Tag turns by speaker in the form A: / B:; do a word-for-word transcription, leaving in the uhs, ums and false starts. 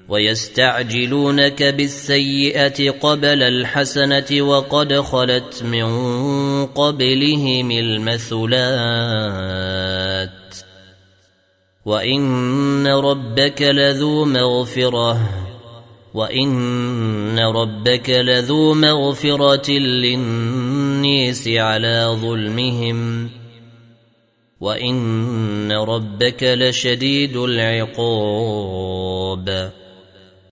A: ويستعجلونك بالسيئة قبل الحسنة وقد خلت من قبلهم المثلات وإن ربك لذو مغفرة وإن ربك لذو مغفرة للناس على ظلمهم وإن ربك لشديد العقاب